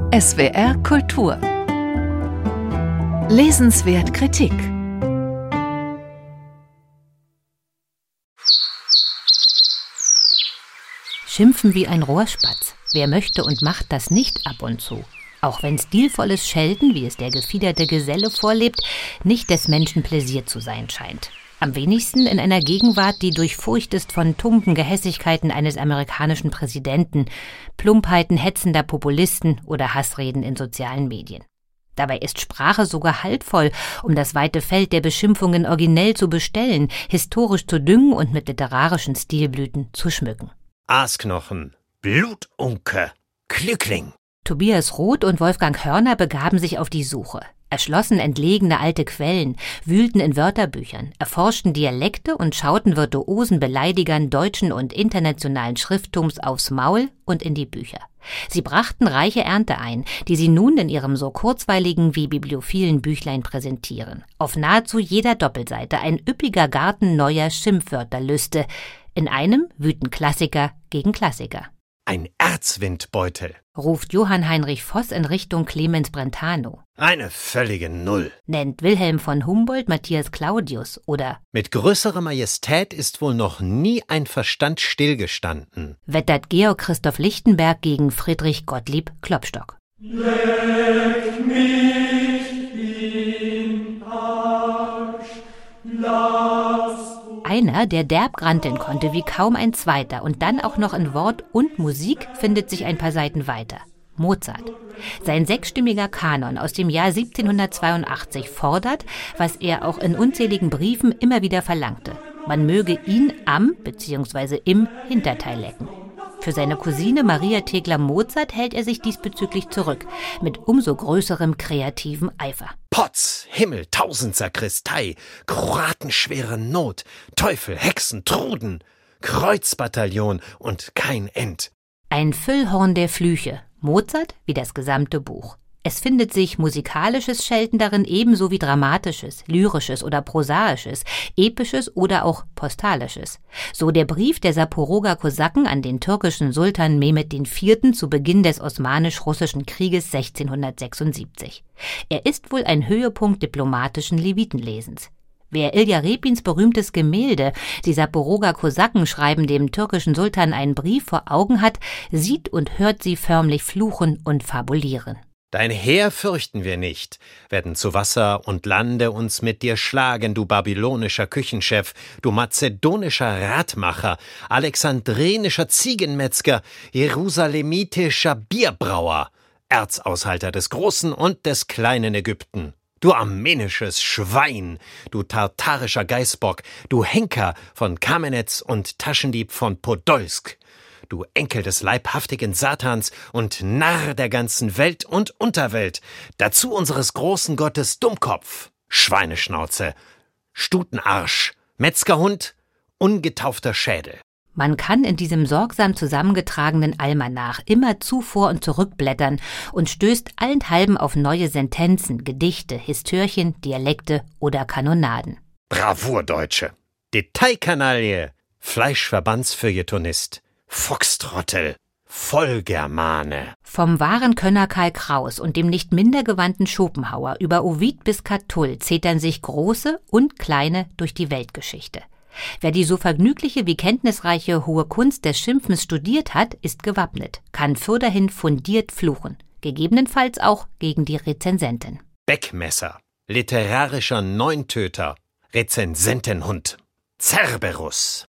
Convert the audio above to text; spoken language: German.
SWR Kultur. Lesenswert Kritik. Schimpfen wie ein Rohrspatz. Wer möchte und macht das nicht ab und zu? Auch wenn stilvolles Schelten, wie es der gefiederte Geselle vorlebt, nicht des Menschen Pläsier zu sein scheint. Am wenigsten in einer Gegenwart, die durchfurcht ist von tumpen Gehässigkeiten eines amerikanischen Präsidenten, Plumpheiten hetzender Populisten oder Hassreden in sozialen Medien. Dabei ist Sprache sogar haltvoll, um das weite Feld der Beschimpfungen originell zu bestellen, historisch zu düngen und mit literarischen Stilblüten zu schmücken. Aasknochen, Blutunke, Klückling. Tobias Roth und Wolfgang Hörner begaben sich auf die Suche, erschlossen entlegene alte Quellen, wühlten in Wörterbüchern, erforschten Dialekte und schauten virtuosen Beleidigern deutschen und internationalen Schrifttums aufs Maul und in die Bücher. Sie brachten reiche Ernte ein, die sie nun in ihrem so kurzweiligen wie bibliophilen Büchlein präsentieren. Auf nahezu jeder Doppelseite ein üppiger Garten neuer Schimpfwörterlüste. In einem wüten Klassiker gegen Klassiker. Ein Erzwindbeutel, ruft Johann Heinrich Voss in Richtung Clemens Brentano. Eine völlige Null, nennt Wilhelm von Humboldt Matthias Claudius oder mit größerer Majestät ist wohl noch nie ein Verstand stillgestanden, wettert Georg Christoph Lichtenberg gegen Friedrich Gottlieb Klopstock. Leg mich in Arsch, lass einer, der derb granteln konnte wie kaum ein zweiter und dann auch noch in Wort und Musik findet sich ein paar Seiten weiter. Mozart. Sein sechsstimmiger Kanon aus dem Jahr 1782 fordert, was er auch in unzähligen Briefen immer wieder verlangte. Man möge ihn am bzw. im Hinterteil lecken. Für seine Cousine Maria Thekla-Mozart hält er sich diesbezüglich zurück, mit umso größerem kreativen Eifer. Potz, Himmel, tausend Sakristei, kroatenschwere Not, Teufel, Hexen, Truden, Kreuzbataillon und kein End. Ein Füllhorn der Flüche, Mozart wie das gesamte Buch. Es findet sich musikalisches Schelten darin ebenso wie dramatisches, lyrisches oder prosaisches, episches oder auch postalisches. So der Brief der Saporoger Kosaken an den türkischen Sultan Mehmed IV. Zu Beginn des Osmanisch-Russischen Krieges 1676. Er ist wohl ein Höhepunkt diplomatischen Levitenlesens. Wer Ilja Repins berühmtes Gemälde, die Saporoger Kosaken schreiben dem türkischen Sultan einen Brief vor Augen hat, sieht und hört sie förmlich fluchen und fabulieren. Dein Heer fürchten wir nicht, werden zu Wasser und Lande uns mit dir schlagen, du babylonischer Küchenchef, du mazedonischer Radmacher, alexandrinischer Ziegenmetzger, jerusalemitischer Bierbrauer, Erzaushalter des großen und des kleinen Ägypten. Du armenisches Schwein, du tartarischer Geißbock, du Henker von Kamenetz und Taschendieb von Podolsk. Du Enkel des leibhaftigen Satans und Narr der ganzen Welt und Unterwelt, dazu unseres großen Gottes Dummkopf, Schweineschnauze, Stutenarsch, Metzgerhund, ungetaufter Schädel. Man kann in diesem sorgsam zusammengetragenen Almanach immer zu vor- und zurückblättern und stößt allenthalben auf neue Sentenzen, Gedichte, Histörchen, Dialekte oder Kanonaden. Bravour, Deutsche! Detailkanaille, Fleischverbandsfeuilletonist, Foxtrottel, Vollgermane. Vom wahren Könner Karl Kraus und dem nicht minder gewandten Schopenhauer über Ovid bis Catull zetern sich große und kleine durch die Weltgeschichte. Wer die so vergnügliche wie kenntnisreiche hohe Kunst des Schimpfens studiert hat, ist gewappnet, kann fürderhin fundiert fluchen, gegebenenfalls auch gegen die Rezensenten. Beckmesser, literarischer Neuntöter, Rezensentenhund, Cerberus.